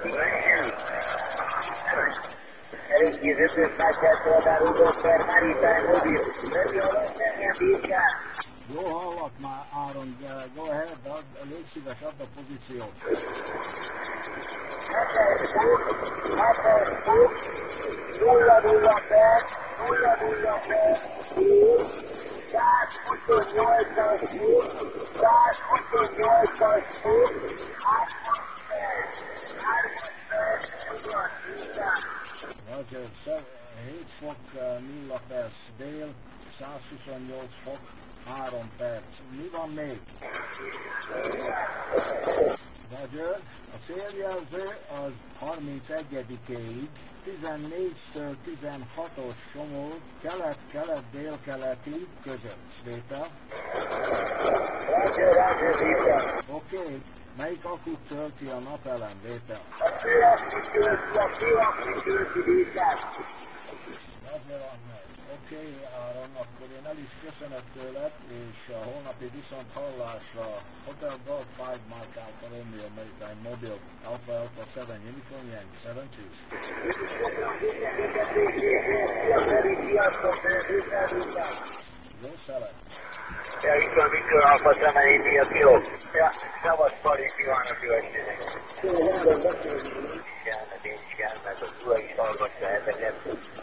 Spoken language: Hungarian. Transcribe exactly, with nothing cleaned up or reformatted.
Elintézőtös másodszorban doktor Maritán Mobil. Ready alatt engem bírkál. Jó hallak már, Áron, go ahead, ad, légy szíves, add a pozíciót. Hatos fok, hatos fok, nulla nulla perc, nulla nulla perc, százhuszonnyolcas fok, százhuszonnyolcas fok, hármas perc, hármas perc, nyugat, nyugat. Roger, hét fok, nulla perc dél, százhuszonnyolc fok, három perc. Mi van még? Roger, a széljelző az harmincegyedikéig, tizennégytől tizenhatos Somó, kelet-kelet-délkeleti között. Vétel? Roger, Roger, Vétel. Oké, okay. Melyik akut tölti a napelem? Vétel? A főakut tölti, a főakut tölti, Vétel. Roger, oké, okay, Áron, akkor én el is köszönök tőled, és a holnapi viszont hallásra Hotel Golf öt Mark Alpha Romeo Maritime Mobile Alpha Alpha seven Uniform Yankee seven two. Jó szelet! Ja, itt van Viktor Alfa Szemen India Kilo. Ja, szavaz Pali kívánok, jó estét! Én is elmegy, én is elmegy, az ura is hallgatja ezeket.